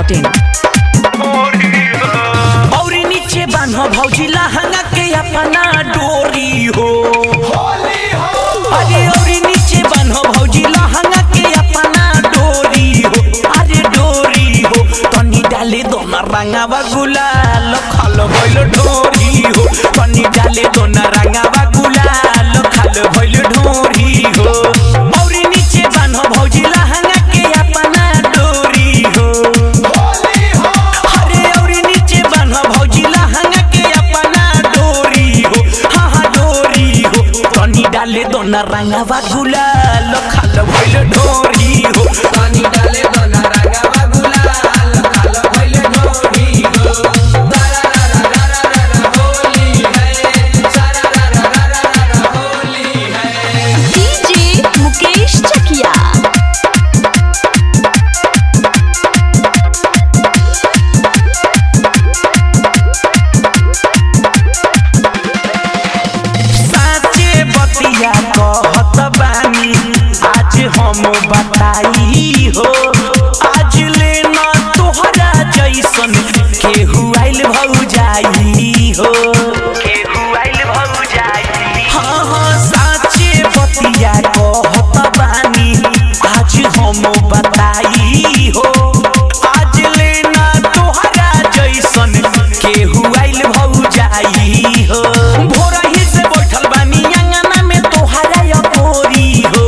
masti.in और नीचे बान्हो भौजी लहंगा के अपना डोरी हो। अरे और नीचे बान्हो भौजी लहंगा के अपना डोरी हो। अरे डोरी हो तनी डाले दोना रंगावा गुलाल खालो भइल ढोरी हो। तनी डाले दोना रंगावा गुलाल खालो भइल ढोरी हो। और नीचे बान्हो भौजी लहंगा के अपना डोरी हो। अरे और नीचे बान्हो भौजी लहंगा के अपना डोरी हो। हाँ हाँ डोरी हो तनी डाले दोना रंगावा गुलाल खालो भइल ढोरी हो। पानी डाले दोना रंगावा गुलाल खालो भइल ढोरी हो। होली है सारा होली है। डीजे मुकेश चकिया साचे बतिया कहत बानी आज हम बताई हो। आज ले न तोहरा जैसन केहू आइल भौजाई हो। केहू आइल भौजाई हाँ हाँ साचे बतिया कहत बानी आज हम बताई हो। आज ले न तोहरा जैसन केहू आइल भौजाई हो। भोरही से बैठल बानी अंगना में तोहरा अकोरी हो।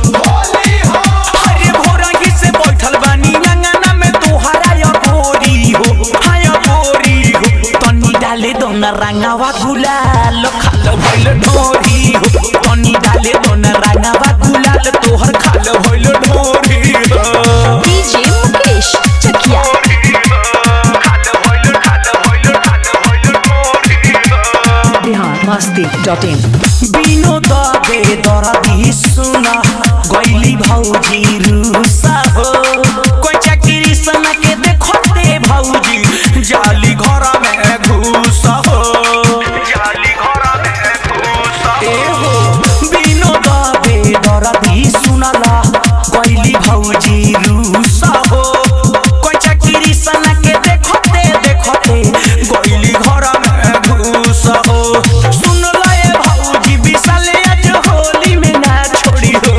अरे भोरही से बैठल बानी अंगना में तोहरा अकोरी हो। हाँ अकोरी हो तनी डाले दोना रंगावा गुलाल खालो भइल ढोरी हो। तनी डाले दोना रंगावा गुलाल तोहर खालो भइल ढोरी हो। डीजे मुकेश चकिया masti.in बिनो दबे दरदी सुना गइली भौजी रूसा हो। कोई चाकरी सना के देखते भौजी जाली घर में घुस हो। जाली घर में घुस ए हो बिनो दबे दरदी सुनला गइली भौजी रूसा हो। कोई चाकरी सना के देखते गइली घर में घुस हो। सुन लाए भौजी विशाले आज होली में ना छोड़ी हो।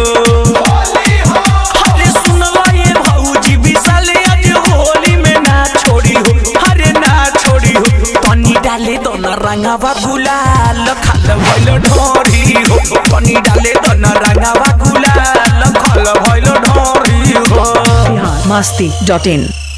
अरे सुन लाए भौजी विशाले आज होली में ना छोड़ी हो। अरे ना छोड़ी हो तनी डाले दोना रंगावा गुलाल खालो भइल ढोरी हो। तनी डाले दोना रंगावा गुलाल खालो भइल ढोरी हो। masti.in